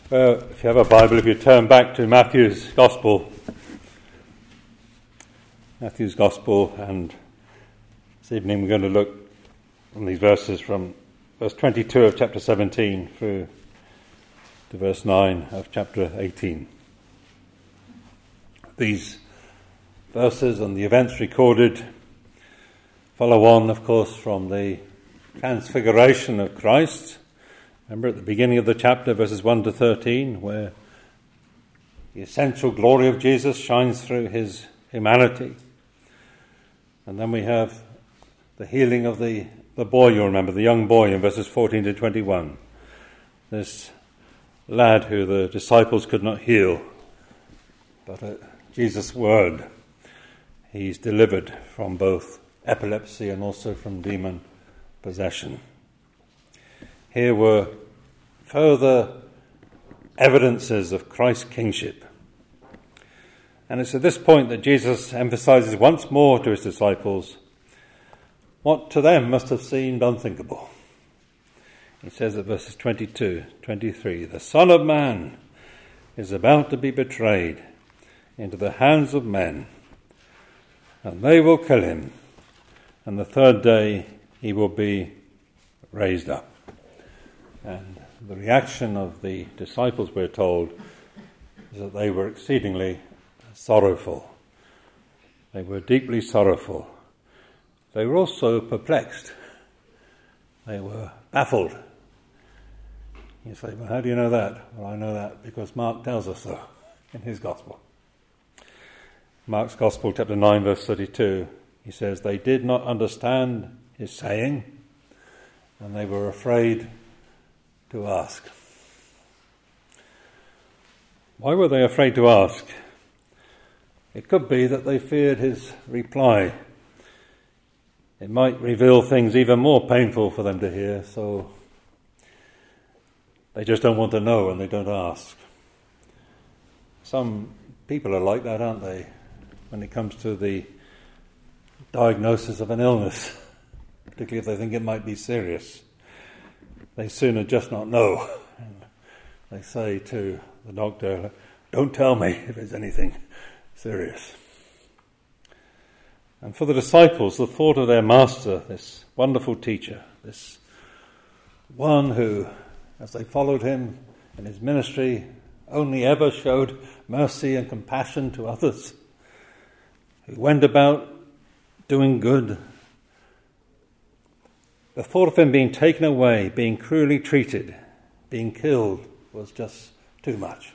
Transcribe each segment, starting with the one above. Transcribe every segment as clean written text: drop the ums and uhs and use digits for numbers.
Well, if you have a Bible, if you turn back to Matthew's Gospel, and this evening we're going to look on these verses from verse 22 of chapter 17 through to verse 9 of chapter 18. These verses and the events recorded follow on, of course, from the transfiguration of Christ. Remember at the beginning of the chapter, verses 1 to 13, where the essential glory of Jesus shines through his humanity. And then we have the healing of the boy, you'll remember, the young boy in verses 14 to 21. This lad who the disciples could not heal, but at Jesus' word, he's delivered from both epilepsy and also from demon possession. Here were further evidences of Christ's kingship. And it's at this point that Jesus emphasizes once more to his disciples what to them must have seemed unthinkable. He says at verses 22, 23, "The Son of Man is about to be betrayed into the hands of men, and they will kill him, and the third day he will be raised up." And the reaction of the disciples, we're told, is that they were exceedingly sorrowful. They were deeply sorrowful. They were also perplexed. They were baffled. You say, well, how do you know that? Well, I know that because Mark tells us so in his Gospel. Mark's Gospel, chapter 9, verse 32, he says, "They did not understand his saying, and they were afraid to ask." Why were they afraid to ask? It could be that they feared his reply. It might reveal things even more painful for them to hear, so they just don't want to know and they don't ask. Some people are like that, aren't they, when it comes to the diagnosis of an illness, particularly if they think it might be serious. They sooner just not know. And they say to the doctor, "Don't tell me if it's anything serious." And for the disciples, the thought of their master, this wonderful teacher, this one who, as they followed him in his ministry, only ever showed mercy and compassion to others, who went about doing good, the thought of him being taken away, being cruelly treated, being killed, was just too much.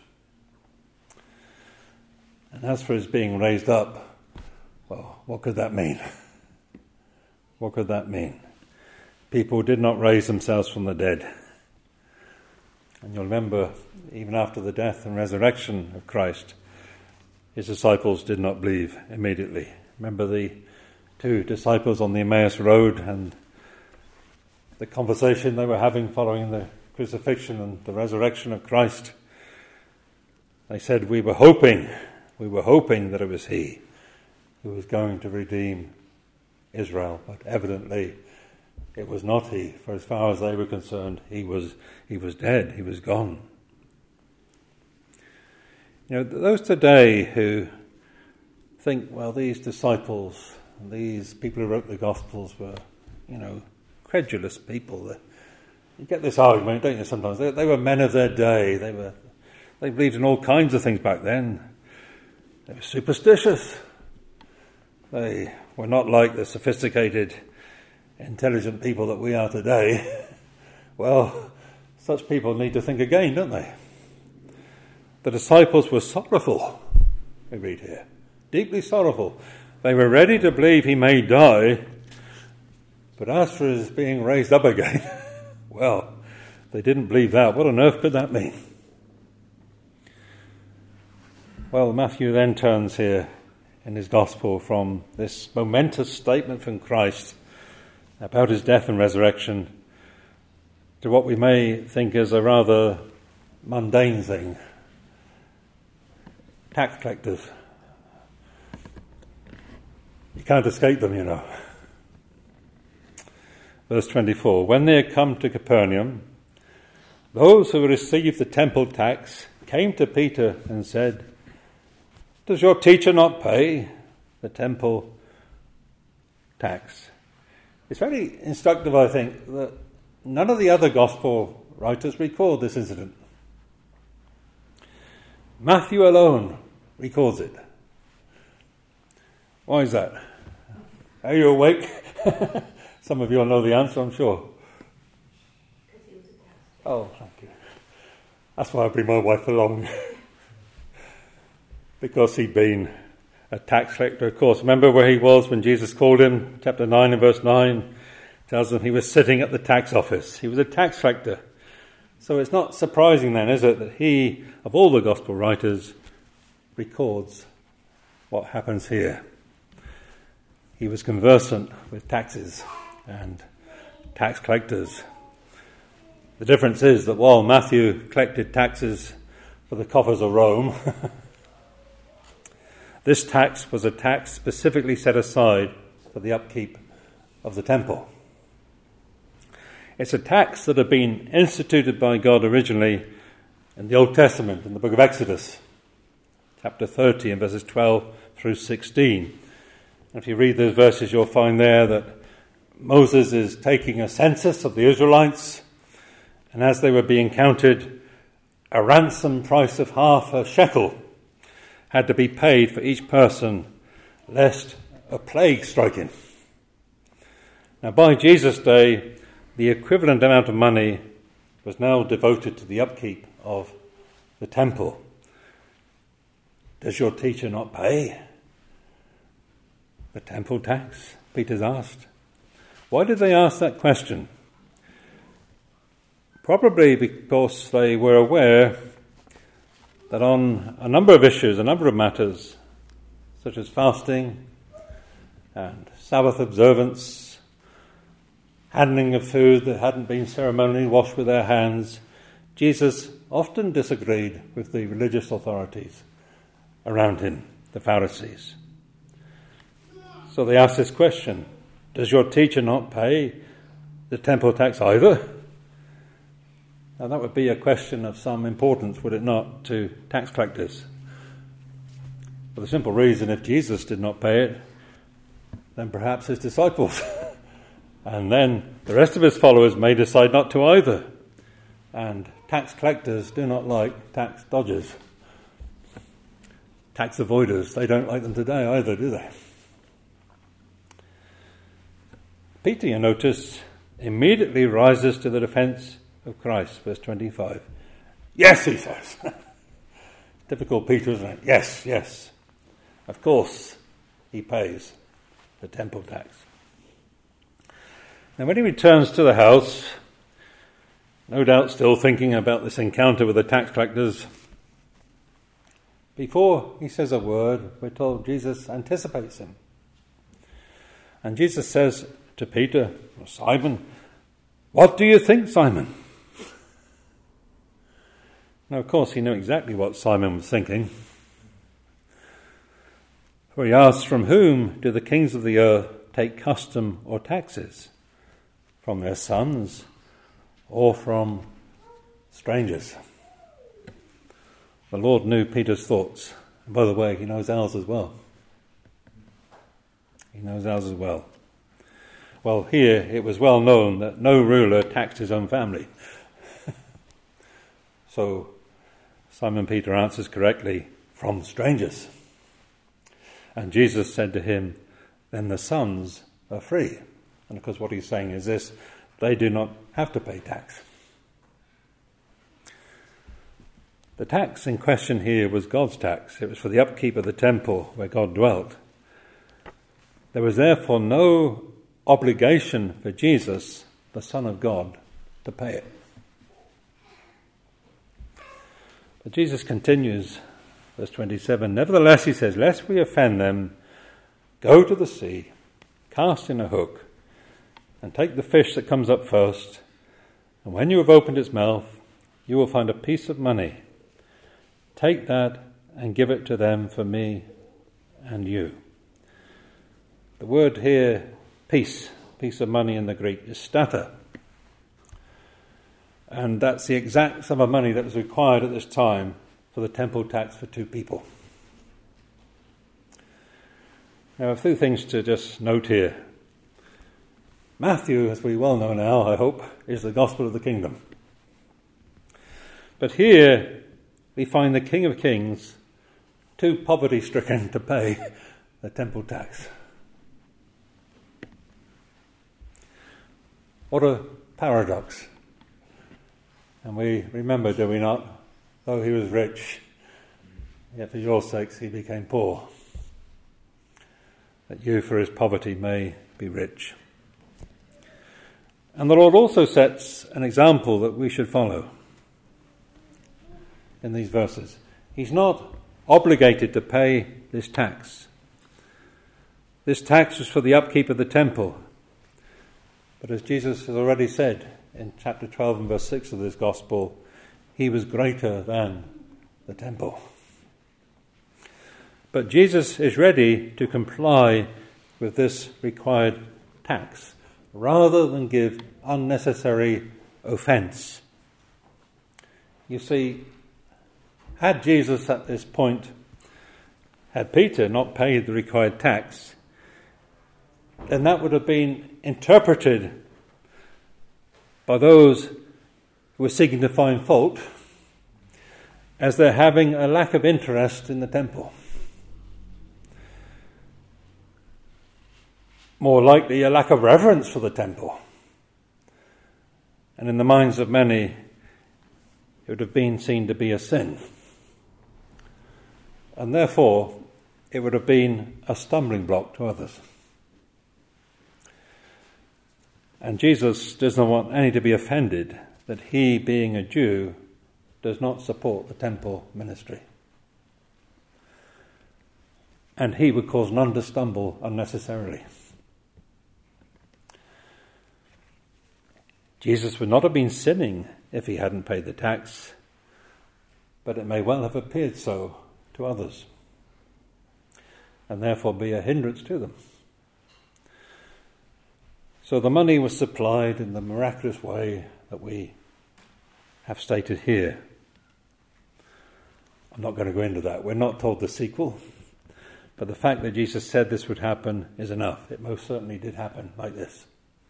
And as for his being raised up, well, what could that mean? What could that mean? People did not raise themselves from the dead. And you'll remember, even after the death and resurrection of Christ, his disciples did not believe immediately. Remember the two disciples on the Emmaus Road and the conversation they were having following the crucifixion and the resurrection of Christ. They said, we were hoping that it was he who was going to redeem Israel, but evidently it was not he, for as far as they were concerned, he was dead, he was gone. You know, those today who think, well, these disciples, these people who wrote the Gospels were, credulous people. You get this argument, don't you, sometimes? They were men of their day. They believed in all kinds of things back then. They were superstitious. They were not like the sophisticated, intelligent people that we are today. Well, such people need to think again, don't they? The disciples were sorrowful, we read here. Deeply sorrowful. They were ready to believe he may die, but as for his being raised up again, well, they didn't believe that. What on earth could that mean? Well, Matthew then turns here in his Gospel from this momentous statement from Christ about his death and resurrection to what we may think is a rather mundane thing. Tax collectors. You can't escape them, you know. Verse 24, "When they had come to Capernaum, those who received the temple tax came to Peter and said, "Does your teacher not pay the temple tax?" It's very instructive, I think, that none of the other gospel writers record this incident. Matthew alone records it. Why is that? Are you awake? Some of you will know the answer, I'm sure. Because he was a tax. Oh, thank you. That's why I bring my wife along. Because he'd been a tax collector, of course. Remember where he was when Jesus called him? Chapter 9 and verse 9 tells them he was sitting at the tax office. He was a tax collector. So it's not surprising then, is it, that he, of all the gospel writers, records what happens here. He was conversant with taxes and tax collectors. The difference is that while Matthew collected taxes for the coffers of Rome, this tax was a tax specifically set aside for the upkeep of the temple. It's a tax that had been instituted by God originally in the Old Testament, in the book of Exodus, chapter 30 and verses 12 through 16. And if you read those verses, you'll find there that Moses is taking a census of the Israelites, and as they were being counted, a ransom price of half a shekel had to be paid for each person, lest a plague strike him. Now, by Jesus' day, the equivalent amount of money was now devoted to the upkeep of the temple. Does your teacher not pay the temple tax? Peter's asked. Why did they ask that question? Probably because they were aware that on a number of issues, a number of matters, such as fasting and Sabbath observance, handling of food that hadn't been ceremonially washed with their hands, Jesus often disagreed with the religious authorities around him, the Pharisees. So they asked this question, does your teacher not pay the temple tax either? Now that would be a question of some importance, would it not, to tax collectors? For the simple reason, if Jesus did not pay it, then perhaps his disciples and then the rest of his followers may decide not to either. And tax collectors do not like tax dodgers. Tax avoiders, they don't like them today either, do they? Peter, you notice, immediately rises to the defense of Christ, verse 25. Yes, he says. Typical Peter, isn't it? Yes, yes. Of course, he pays the temple tax. Now, when he returns to the house, no doubt still thinking about this encounter with the tax collectors, before he says a word, we're told Jesus anticipates him. And Jesus says to Peter, Simon, what do you think, Simon? Now, of course, he knew exactly what Simon was thinking. For he asks, from whom do the kings of the earth take custom or taxes? From their sons or from strangers? The Lord knew Peter's thoughts. And by the way, he knows ours as well. He knows ours as well. Well, here it was well known that no ruler taxed his own family. So Simon Peter answers correctly, from strangers. And Jesus said to him, then the sons are free. And of course what he's saying is this, they do not have to pay tax. The tax in question here was God's tax. It was for the upkeep of the temple where God dwelt. There was therefore no obligation for Jesus, the Son of God, to pay it. But Jesus continues, verse 27, nevertheless, he says, lest we offend them, go to the sea, cast in a hook, and take the fish that comes up first, and when you have opened its mouth, you will find a piece of money. Take that and give it to them for me and you. The word here, piece of money in the Greek, is stata. And that's the exact sum of money that was required at this time for the temple tax for 2 people. Now, a few things to just note here. Matthew, as we well know now, I hope, is the gospel of the kingdom. But here we find the King of Kings too poverty-stricken to pay the temple tax. What a paradox. And we remember, do we not, though he was rich, yet for your sakes he became poor, that you for his poverty may be rich. And the Lord also sets an example that we should follow in these verses. He's not obligated to pay this tax. This tax was for the upkeep of the temple. But as Jesus has already said in chapter 12 and verse 6 of this gospel, he was greater than the temple. But Jesus is ready to comply with this required tax rather than give unnecessary offence. You see, had Jesus at this point, had Peter not paid the required tax, then that would have been interpreted by those who were seeking to find fault as they're having a lack of interest in the temple. More likely, a lack of reverence for the temple. And in the minds of many, it would have been seen to be a sin. And therefore, it would have been a stumbling block to others. And Jesus does not want any to be offended that he, being a Jew, does not support the temple ministry. And he would cause none to stumble unnecessarily. Jesus would not have been sinning if he hadn't paid the tax, but it may well have appeared so to others, and therefore be a hindrance to them. So the money was supplied in the miraculous way that we have stated here. I'm not going to go into that. We're not told the sequel, but the fact that Jesus said this would happen is enough. It most certainly did happen like this.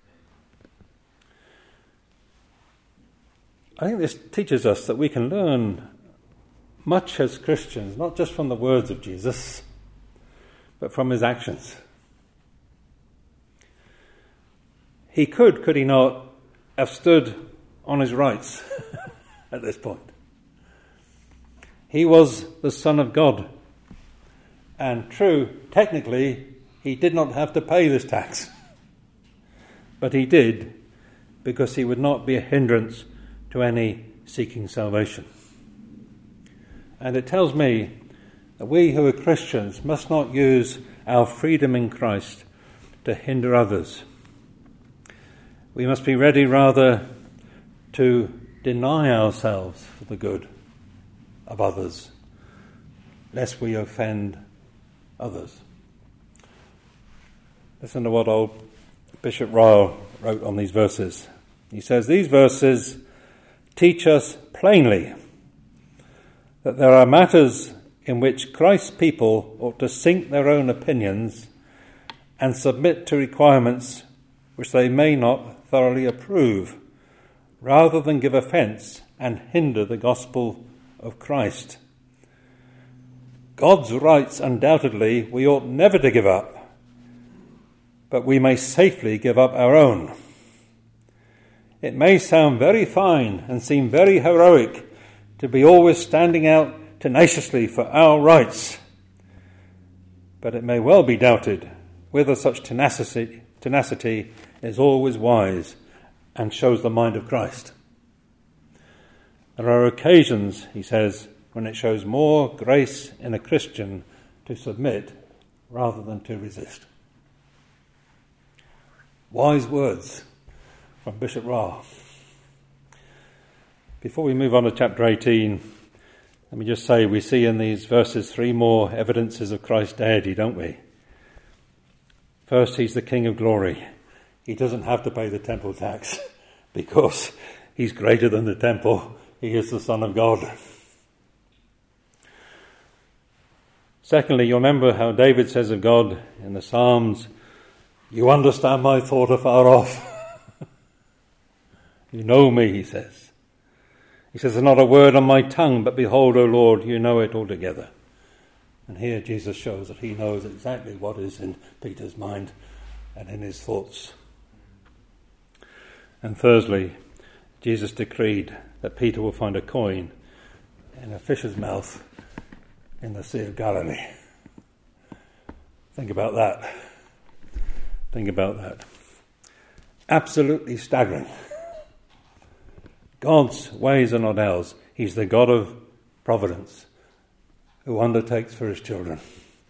I think this teaches us that we can learn much as Christians, not just from the words of Jesus, but from his actions. He could he not, have stood on his rights at this point. He was the Son of God. And true, technically, he did not have to pay this tax. But he did, because he would not be a hindrance to any seeking salvation. And it tells me that we who are Christians must not use our freedom in Christ to hinder others. We must be ready rather to deny ourselves for the good of others, lest we offend others. Listen to what old Bishop Ryle wrote on these verses. He says, "These verses teach us plainly that there are matters in which Christ's people ought to sink their own opinions and submit to requirements which they may not thoroughly approve, rather than give offence and hinder the gospel of Christ. God's rights, undoubtedly, we ought never to give up, but we may safely give up our own. It may sound very fine and seem very heroic to be always standing out tenaciously for our rights, but it may well be doubted whether such tenacity is always wise and shows the mind of Christ. There are occasions, he says, when it shows more grace in a Christian to submit rather than to resist." Wise words from Bishop Ryle. Before we move on to chapter 18, let me just say we see in these verses 3 more evidences of Christ's deity, don't we? First, he's the King of glory. He doesn't have to pay the temple tax because He's greater than the temple. He is the Son of God. Secondly, you remember how David says of God in the Psalms, "You understand my thought afar off." You know me, he says. He says, "There's not a word on my tongue, but behold, O Lord, you know it altogether." And here Jesus shows that he knows exactly what is in Peter's mind and in his thoughts. And thirdly, Jesus decreed that Peter will find a coin in a fish's mouth in the Sea of Galilee. Think about that. Think about that. Absolutely staggering. God's ways are not ours. He's the God of providence who undertakes for his children.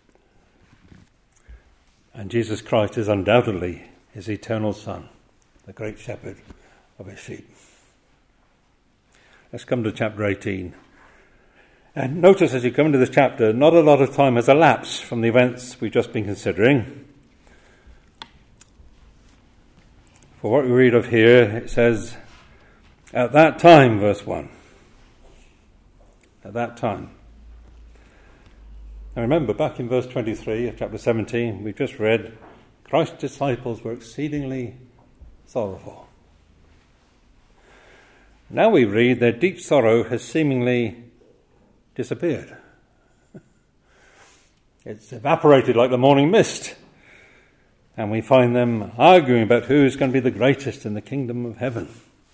And Jesus Christ is undoubtedly his eternal Son, the great shepherd of his sheep. Let's come to chapter 18. And notice as you come into this chapter, not a lot of time has elapsed from the events we've just been considering. For what we read of here, it says, "At that time," verse 1. At that time. Now remember, back in verse 23 of chapter 17, we just read, Christ's disciples were exceedingly sorrowful. Now we read their deep sorrow has seemingly disappeared. It's evaporated like the morning mist. And we find them arguing about who's going to be the greatest in the kingdom of heaven.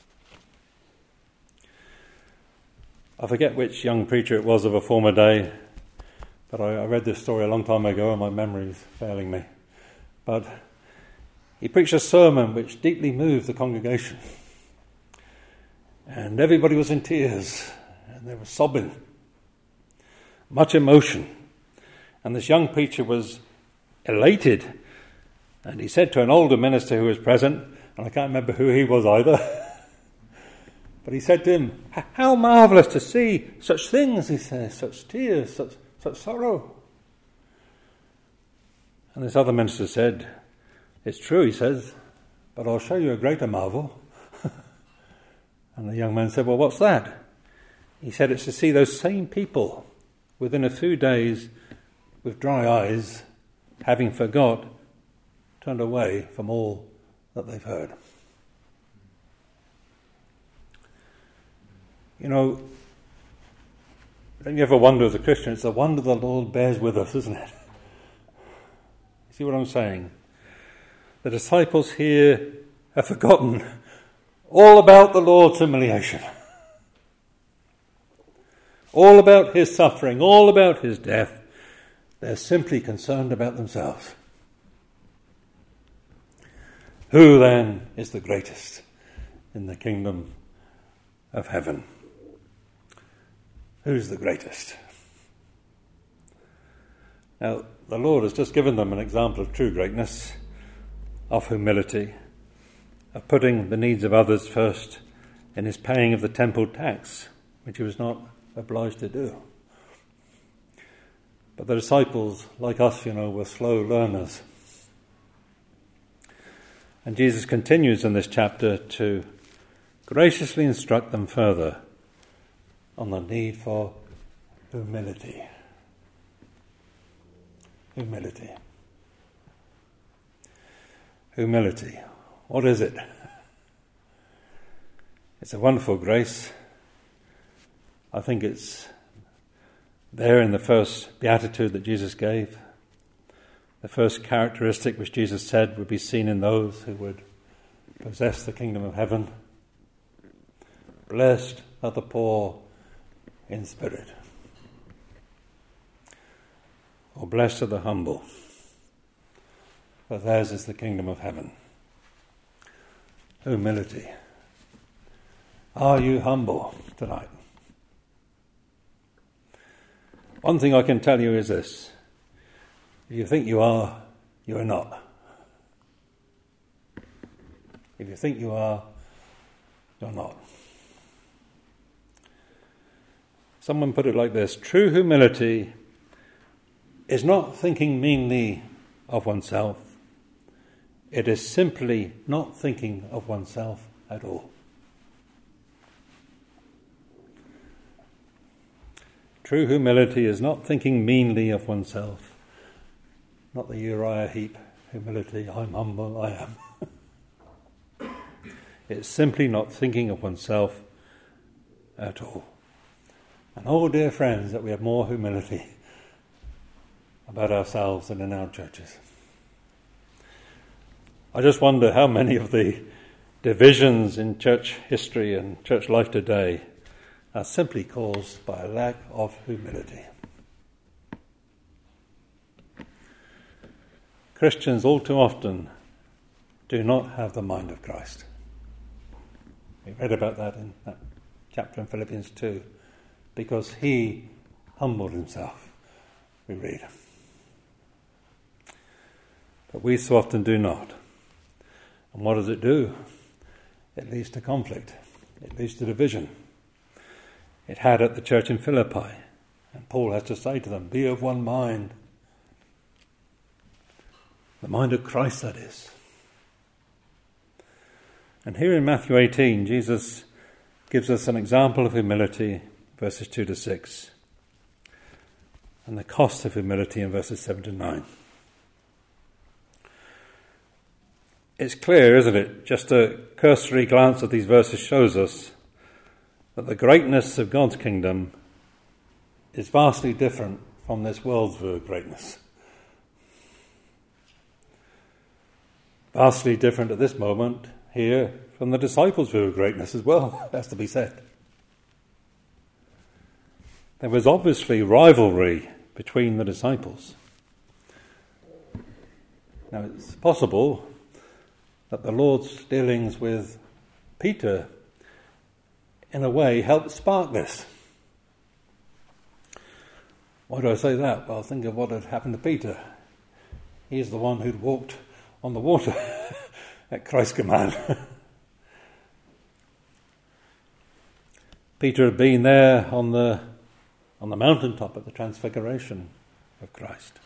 I forget which young preacher it was of a former day, but I read this story a long time ago and my memory is failing me. But he preached a sermon which deeply moved the congregation. And everybody was in tears and they were sobbing. Much emotion. And this young preacher was elated. And he said to an older minister who was present, and I can't remember who he was either, but he said to him, "How marvellous to see such things," he says, "such tears, such sorrow." And this other minister said, "It's true," he says, "but I'll show you a greater marvel." And the young man said, "Well, what's that?" He said, "It's to see those same people within a few days with dry eyes, having forgot, turned away from all that they've heard." You know, don't you ever wonder as a Christian, it's a wonder the Lord bears with us, isn't it? See what I'm saying? The disciples here have forgotten all about the Lord's humiliation, all about his suffering, all about his death. They're simply concerned about themselves. Who then is the greatest in the kingdom of heaven? Who's the greatest? Now, the Lord has just given them an example of true greatness, of humility, of putting the needs of others first in his paying of the temple tax, which he was not obliged to do. But the disciples, like us, were slow learners. And Jesus continues in this chapter to graciously instruct them further on the need for humility. Humility. Humility. What is it? It's a wonderful grace. I think it's there in the first beatitude that Jesus gave. The first characteristic which Jesus said would be seen in those who would possess the kingdom of heaven. Blessed are the poor in spirit. Or blessed are the humble, for theirs is the kingdom of heaven. Humility. Are you humble tonight? One thing I can tell you is this. If you think you are, you are not. If you think you are, you're not. Someone put it like this: true humility is not thinking meanly of oneself. It is simply not thinking of oneself at all. True humility is not thinking meanly of oneself, not the Uriah Heep humility, I'm humble, I am. It's simply not thinking of oneself at all. And oh, dear friends, that we have more humility about ourselves than in our churches. I just wonder how many of the divisions in church history and church life today are simply caused by a lack of humility. Christians all too often do not have the mind of Christ. We read about that in that chapter in Philippians 2. Because he humbled himself, we read. But we so often do not. And what does it do? It leads to conflict. It leads to division. It had at the church in Philippi. And Paul has to say to them, be of one mind. The mind of Christ, that is. And here in Matthew 18, Jesus gives us an example of humility, verses 2 to 6, and the cost of humility in verses 7 to 9. It's clear, isn't it? Just a cursory glance at these verses shows us that the greatness of God's kingdom is vastly different from this world's view of greatness. Vastly different at this moment here from the disciples' view of greatness as well, has to be said. There was obviously rivalry between the disciples. Now it's possible that the Lord's dealings with Peter in a way helped spark this. Why do I say that? Well, think of what had happened to Peter. He's the one who'd walked on the water at Christ's command. Peter had been there on the mountaintop at the transfiguration of Christ.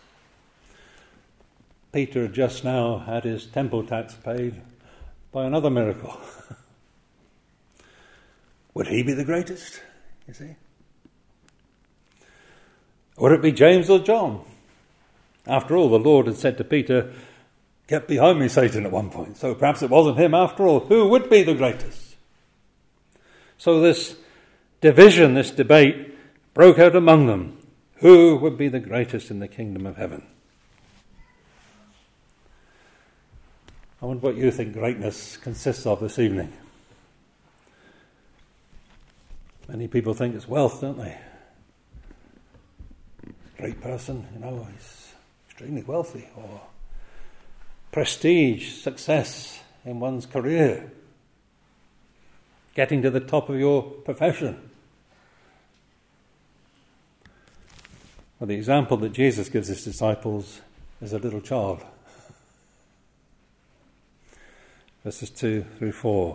Peter had just now had his temple tax paid by another miracle. Would he be the greatest, you see? Would it be James or John? After all, the Lord had said to Peter, "Get behind me, Satan," at one point. So perhaps it wasn't him after all. Who would be the greatest? So this division, this debate, broke out among them. Who would be the greatest in the kingdom of heaven? I wonder what you think greatness consists of this evening. Many people think it's wealth, don't they? Great person, he's extremely wealthy. Or prestige, success in one's career. Getting to the top of your profession. Well, the example that Jesus gives his disciples is a little child. Verses 2 through 4.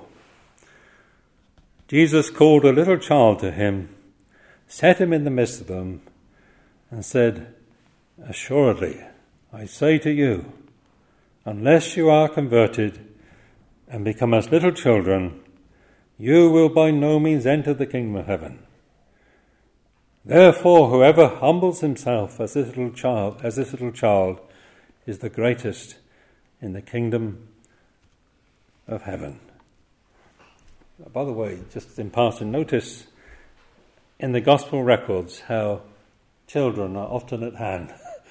Jesus called a little child to him, set him in the midst of them, and said, "Assuredly, I say to you, unless you are converted and become as little children, you will by no means enter the kingdom of heaven. Therefore, whoever humbles himself as this little child, is the greatest in the kingdom of heaven." By the way, just in passing, notice in the gospel records how children are often at hand.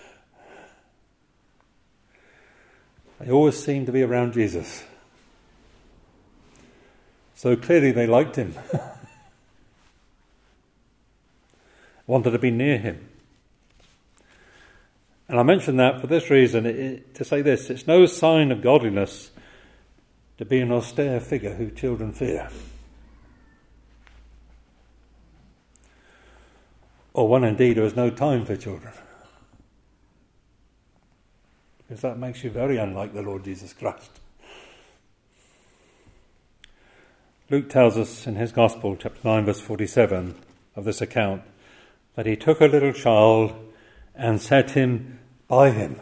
They always seem to be around Jesus. So clearly they liked him. Wanted to be near him. And I mention that for this reason, to say this: it's no sign of godliness to be an austere figure who children fear. Or one indeed who has no time for children. Because that makes you very unlike the Lord Jesus Christ. Luke tells us in his Gospel, chapter 9, verse 47, of this account, that he took a little child and set him by him.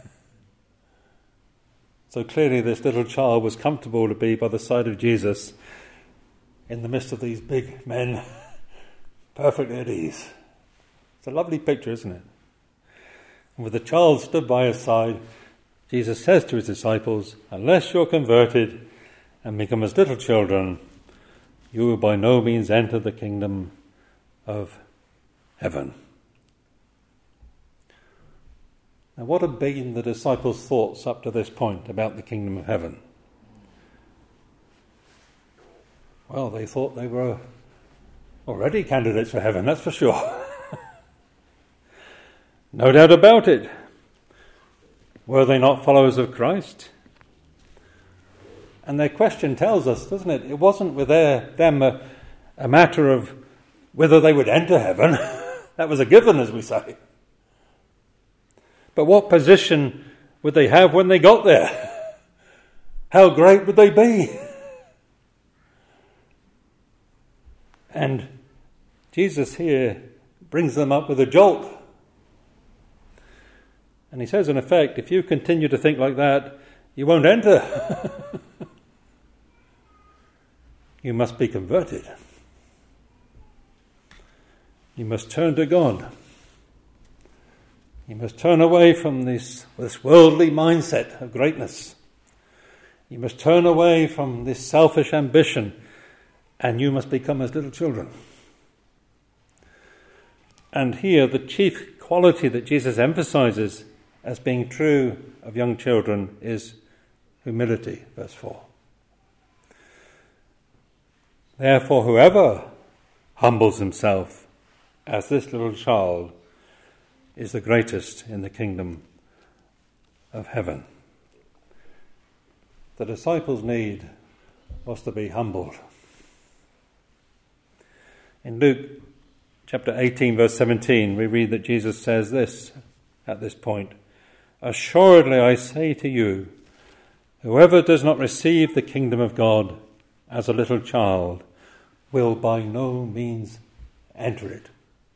So clearly this little child was comfortable to be by the side of Jesus in the midst of these big men, perfectly at ease. It's a lovely picture, isn't it? And with the child stood by his side, Jesus says to his disciples, unless you're converted and become as little children, you will by no means enter the kingdom of heaven. Now, what had been the disciples' thoughts up to this point about the kingdom of heaven? Well, they thought they were already candidates for heaven, that's for sure. No doubt about it. Were they not followers of Christ? And their question tells us, doesn't it? It wasn't with them a matter of whether they would enter heaven. That was a given, as we say. But what position would they have when they got there? How great would they be? And Jesus here brings them up with a jolt. And he says, in effect, if you continue to think like that, you won't enter. You must be converted. You must turn to God. You must turn away from this worldly mindset of greatness. You must turn away from this selfish ambition, and you must become as little children. And here, the chief quality that Jesus emphasizes as being true of young children is humility, verse 4. Therefore, whoever humbles himself as this little child is the greatest in the kingdom of heaven. The disciples' need was to be humbled. In Luke chapter 18, verse 17, we read that Jesus says this at this point, assuredly I say to you, whoever does not receive the kingdom of God as a little child will by no means enter it.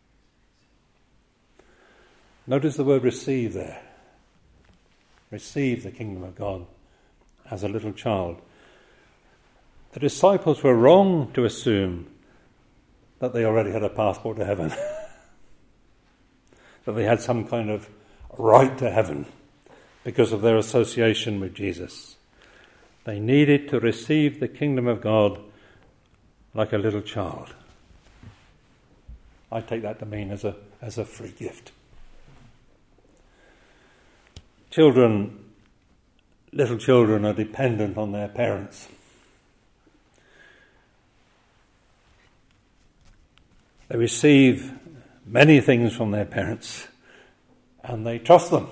Notice the word receive there. Receive the kingdom of God as a little child. The disciples were wrong to assume that they already had a passport to heaven. That they had some kind of right to heaven because of their association with Jesus. They needed to receive the kingdom of God like a little child. I take that to mean as a free gift. Little children are dependent on their parents. They receive many things from their parents and they trust them.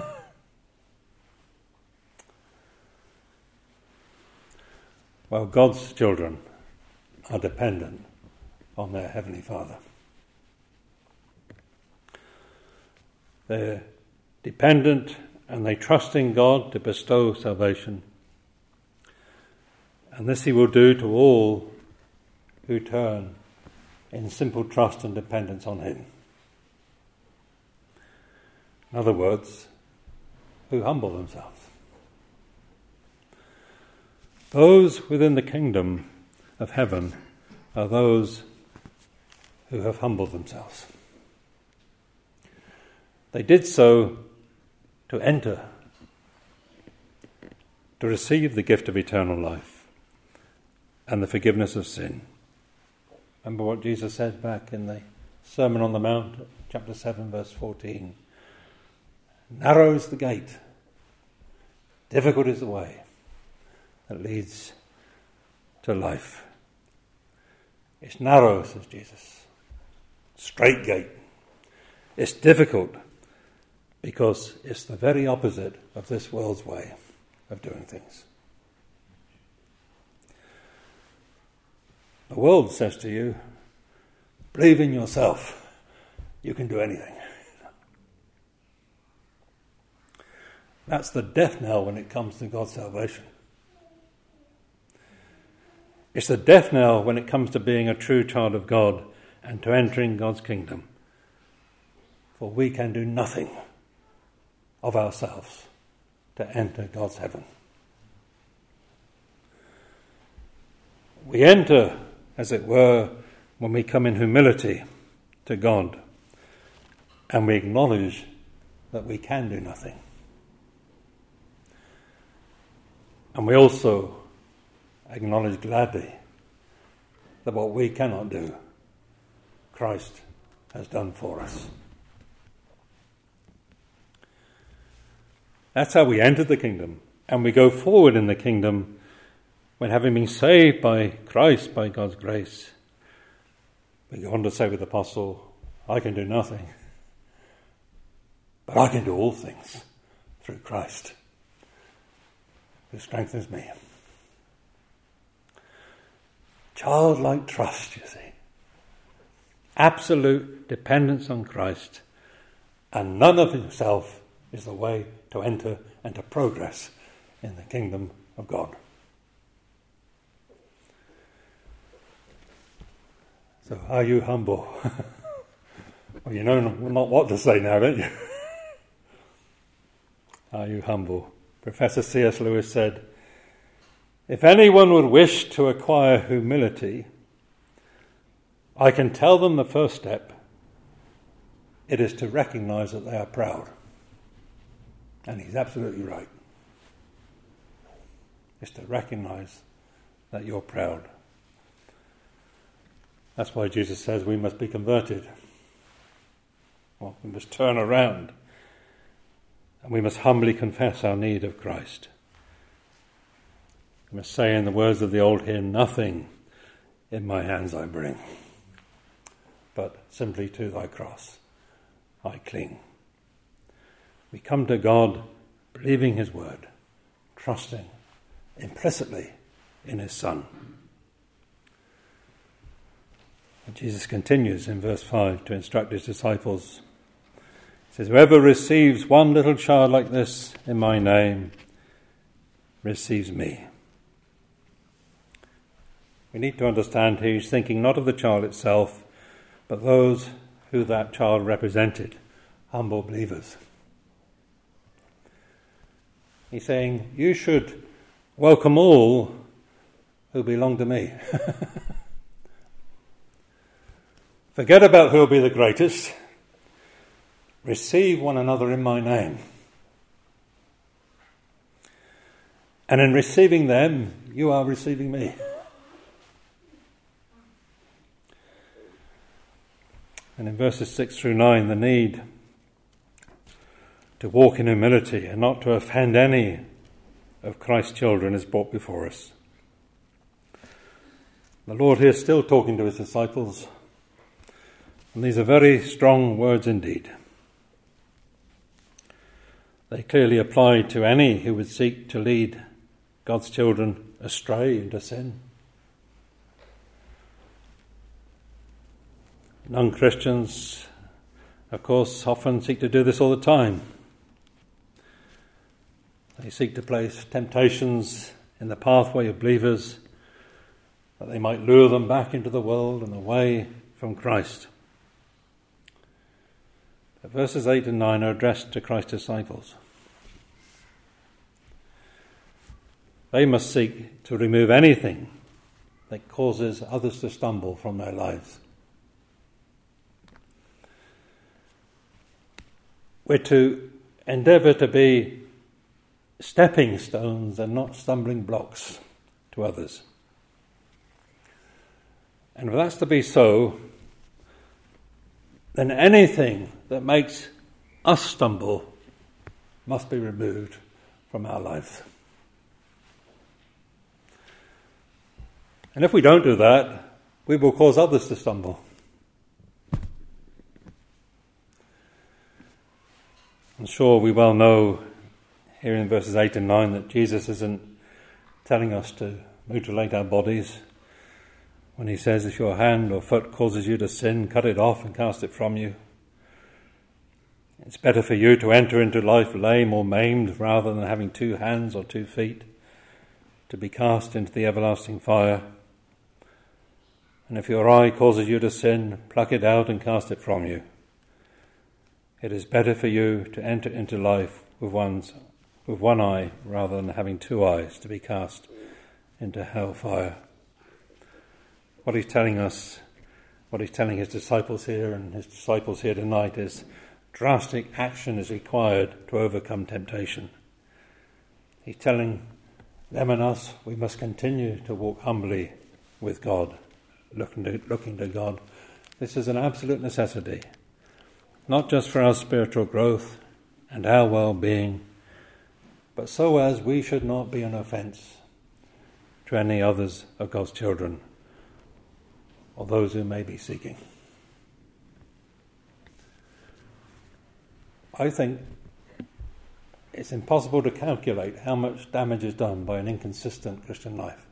Well, God's children are dependent on their Heavenly Father. They're dependent and they trust in God to bestow salvation. And this He will do to all who turn in simple trust and dependence on Him. In other words, who humble themselves. Those within the kingdom of heaven are those who have humbled themselves. They did so to enter, to receive the gift of eternal life and the forgiveness of sin. Remember what Jesus said back in the Sermon on the Mount, chapter 7, verse 14. Narrow is the gate, difficult is the way that leads to life. It's narrow, says Jesus. Straight gate. It's difficult because it's the very opposite of this world's way of doing things. The world says to you, believe in yourself. You can do anything. That's the death knell when it comes to God's salvation. It's the death knell when it comes to being a true child of God and to entering God's kingdom. For we can do nothing of ourselves to enter God's heaven. We enter, as it were, when we come in humility to God and we acknowledge that we can do nothing. And we also acknowledge gladly that what we cannot do, Christ has done for us. That's how we enter the kingdom, and we go forward in the kingdom when, having been saved by Christ, by God's grace, we go on to say with the apostle, I can do nothing, but I can do all things through Christ, who strengthens me. Childlike trust, you see. Absolute dependence on Christ, and none of himself is the way to enter and to progress in the kingdom of God. So are you humble? Well, you know not what to say now, don't you? Are you humble? Professor C.S. Lewis said, if anyone would wish to acquire humility, I can tell them the first step. It is to recognize that they are proud. And he's absolutely right. It's to recognize that you're proud. That's why Jesus says we must be converted. Well, we must turn around. And we must humbly confess our need of Christ. We must say in the words of the old hymn, nothing in my hands I bring, but simply to thy cross I cling. We come to God believing his word, trusting implicitly in his Son. And Jesus continues in verse 5 to instruct his disciples. He says, whoever receives one little child like this in my name receives me. We need to understand here he's thinking not of the child itself, but those who that child represented, humble believers. He's saying, you should welcome all who belong to me. Forget about who will be the greatest. Receive one another in my name. And in receiving them, you are receiving me. And in verses 6 through 9, the need to walk in humility and not to offend any of Christ's children is brought before us. The Lord here is still talking to his disciples, and these are very strong words indeed. They clearly apply to any who would seek to lead God's children astray into sin. Non-Christians, of course, often seek to do this all the time. They seek to place temptations in the pathway of believers that they might lure them back into the world and away from Christ. But verses 8 and 9 are addressed to Christ's disciples. They must seek to remove anything that causes others to stumble from their lives. We're to endeavour to be stepping stones and not stumbling blocks to others. And if that's to be so, then anything that makes us stumble must be removed from our lives. And if we don't do that, we will cause others to stumble. I'm sure we well know here in verses 8 and 9 that Jesus isn't telling us to mutilate our bodies when he says if your hand or foot causes you to sin, cut it off and cast it from you. It's better for you to enter into life lame or maimed rather than having 2 hands or 2 feet to be cast into the everlasting fire. And if your eye causes you to sin, pluck it out and cast it from you. It is better for you to enter into life with one eye rather than having 2 eyes to be cast into hellfire. What he's telling us, what he's telling his disciples here and his disciples here tonight is drastic action is required to overcome temptation. He's telling them and us we must continue to walk humbly with God, looking to God. This is an absolute necessity, not just for our spiritual growth and our well-being, but so as we should not be an offence to any others of God's children or those who may be seeking. I think it's impossible to calculate how much damage is done by an inconsistent Christian life.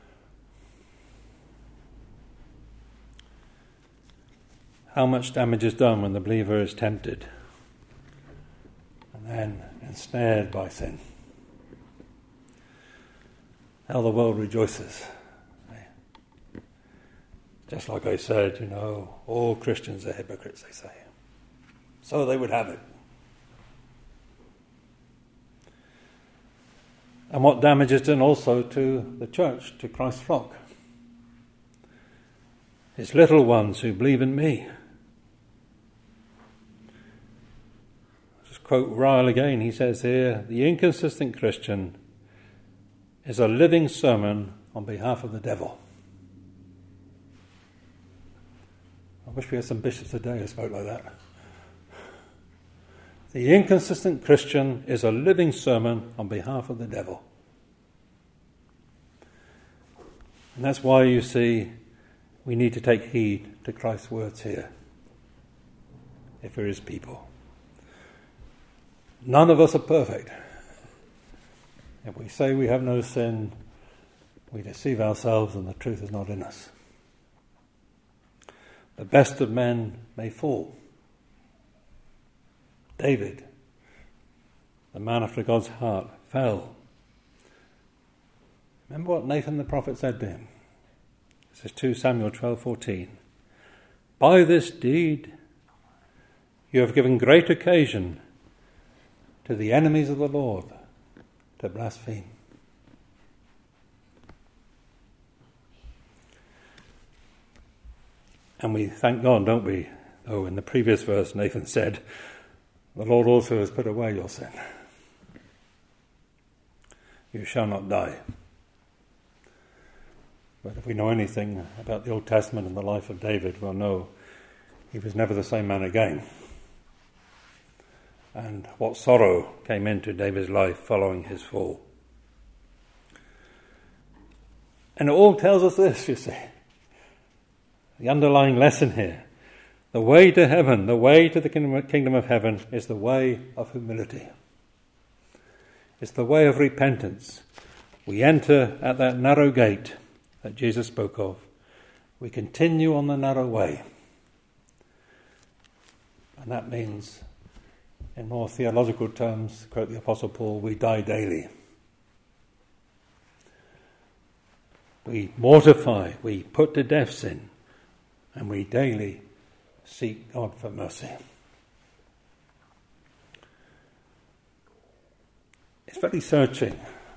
How much damage is done when the believer is tempted and then ensnared by sin. How the world rejoices. Just like I said, all Christians are hypocrites, they say. So they would have it. And what damage is done also to the church, to Christ's flock. His little ones who believe in me. I'll just quote Ryle again. He says here, the inconsistent Christian is a living sermon on behalf of the devil. I wish we had some bishops today who spoke like that. The inconsistent Christian is a living sermon on behalf of the devil. And that's why you see we need to take heed to Christ's words here, if we're his people. None of us are perfect. If we say we have no sin, we deceive ourselves and the truth is not in us. The best of men may fall. David, the man after God's heart, fell. Remember what Nathan the prophet said to him? This is 2 Samuel 12:14. By this deed you have given great occasion to the enemies of the Lord to blaspheme. And we thank God, don't we? Oh, in the previous verse Nathan said, the Lord also has put away your sin. You shall not die. But if we know anything about the Old Testament and the life of David, we'll know he was never the same man again. And what sorrow came into David's life following his fall. And it all tells us this, you see. The underlying lesson here. The way to heaven, the way to the kingdom of heaven is the way of humility. It's the way of repentance. We enter at that narrow gate that Jesus spoke of. We continue on the narrow way. And that means, in more theological terms, quote the Apostle Paul, we die daily. We mortify, we put to death sin, and we daily seek God for mercy. It's very searching.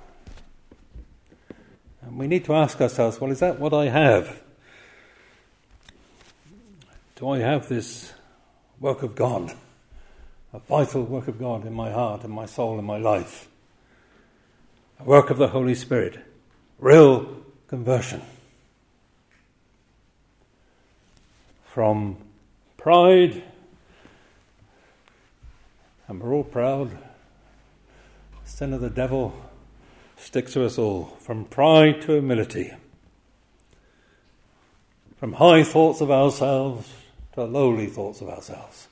And we need to ask ourselves, well, is that what I have? Do I have this work of God, a vital work of God in my heart, in my soul, in my life? A work of the Holy Spirit, real conversion. From pride, and we're all proud, sin of the devil sticks to us all. From pride to humility. From high thoughts of ourselves to lowly thoughts of ourselves.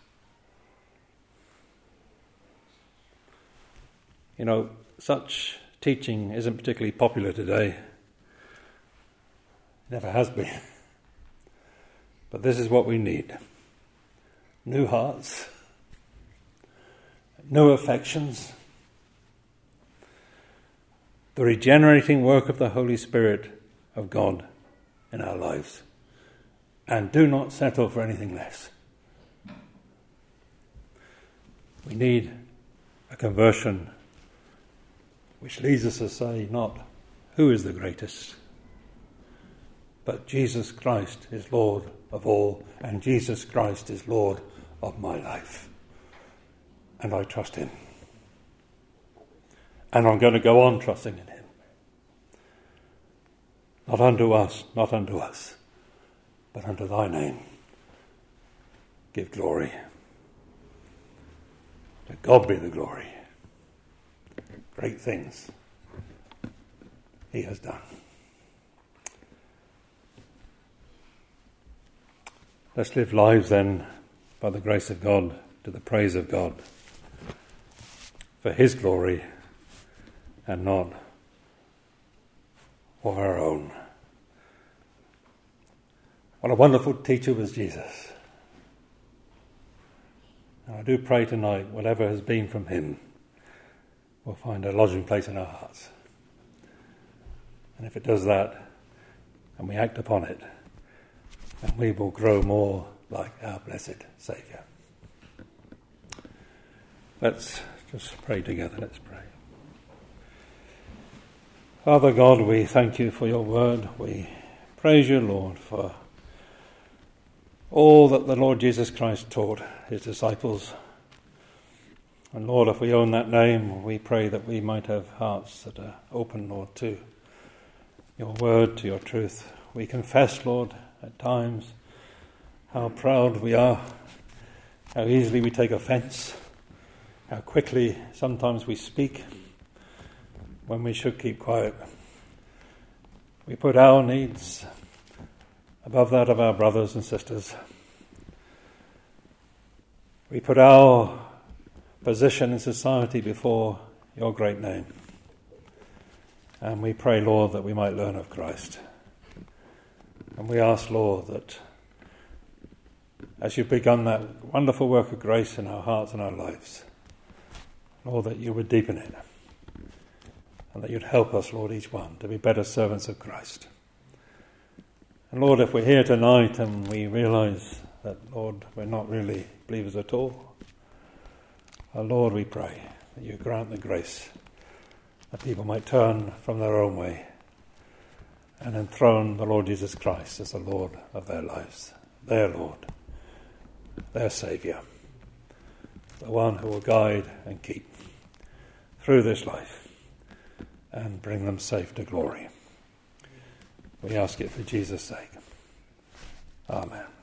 Such teaching isn't particularly popular today. Never has been. But this is what we need. New hearts, new affections, the regenerating work of the Holy Spirit of God in our lives. And do not settle for anything less. We need a conversion which leads us to say not who is the greatest, but Jesus Christ is Lord of all, and Jesus Christ is Lord of my life. and I trust him. And I'm going to go on trusting in him. Not unto us, but unto thy name. Give glory. To God be the glory. Great things he has done. Let's live lives then, by the grace of God, to the praise of God, for his glory and not for our own. What a wonderful teacher was Jesus. And I do pray tonight, whatever has been from him will find a lodging place in our hearts. And if it does that, and we act upon it, then we will grow more like our blessed Saviour. Let's just pray together. Let's pray. Father God, we thank you for your word. We praise you, Lord, for all that the Lord Jesus Christ taught his disciples. And Lord, if we own that name, we pray that we might have hearts that are open, Lord, to your word, to your truth. We confess, Lord, at times how proud we are, how easily we take offence, how quickly sometimes we speak when we should keep quiet. We put our needs above that of our brothers and sisters. We put our position in society before your great name. And we pray, Lord, that we might learn of Christ. And we ask, Lord, that as you've begun that wonderful work of grace in our hearts and our lives, Lord, that you would deepen it. And that you'd help us, Lord, each one, to be better servants of Christ. And Lord, if we're here tonight and we realise that, Lord, we're not really believers at all, Lord, we pray that you grant the grace that people might turn from their own way and enthrone the Lord Jesus Christ as the Lord of their lives, their Lord, their Saviour, the one who will guide and keep through this life and bring them safe to glory. We ask it for Jesus' sake. Amen.